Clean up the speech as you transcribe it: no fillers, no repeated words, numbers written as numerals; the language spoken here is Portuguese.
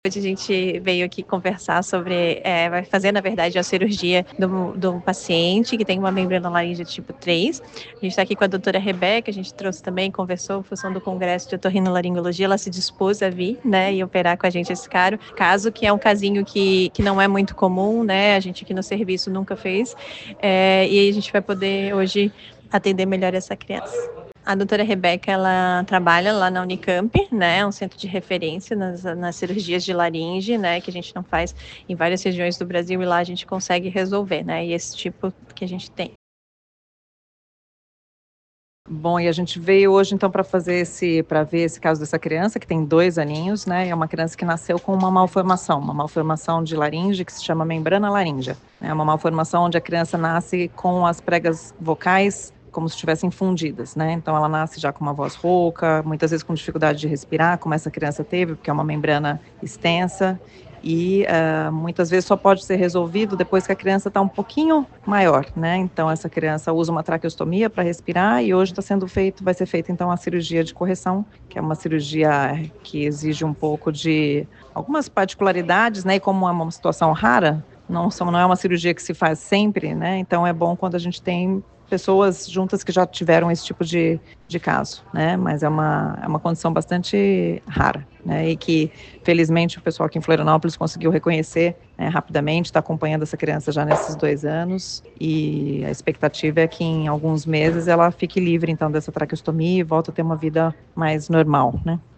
Hoje a gente veio aqui conversar sobre, vai fazer, na verdade, a cirurgia do paciente que tem uma membrana laríngea tipo 3. A gente está aqui com a doutora Rebeca, a gente trouxe também, conversou, função do Congresso de Otorrinolaringologia, ela se dispôs a vir, né, e operar com a gente esse caso que é um casinho que não é muito comum, né, a gente aqui no serviço nunca fez, e a gente vai poder hoje atender melhor essa criança. A doutora Rebeca, ela trabalha lá na Unicamp, né, um centro de referência nas cirurgias de laringe, né, que a gente não faz em várias regiões do Brasil e lá a gente consegue resolver, né, e esse tipo que a gente tem. Bom, e a gente veio hoje então para ver esse caso dessa criança que tem 2 aninhos, né? É uma criança que nasceu com uma malformação de laringe que se chama membrana laríngea. É uma malformação onde a criança nasce com as pregas vocais como se estivessem fundidas, né? Então ela nasce já com uma voz rouca, muitas vezes com dificuldade de respirar, como essa criança teve, porque é uma membrana extensa. E muitas vezes só pode ser resolvido depois que a criança está um pouquinho maior, né? Então essa criança usa uma traqueostomia para respirar e hoje vai ser feita então a cirurgia de correção, que é uma cirurgia que exige um pouco de algumas particularidades, né? E como é uma situação rara, não é uma cirurgia que se faz sempre, né? Então é bom quando a gente tem pessoas juntas que já tiveram esse tipo de caso, né? Mas é uma condição bastante rara, né? E que, felizmente, o pessoal aqui em Florianópolis conseguiu reconhecer, né, rapidamente, está acompanhando essa criança já nesses 2 anos e a expectativa é que em alguns meses ela fique livre, então, dessa traqueostomia e volte a ter uma vida mais normal, né?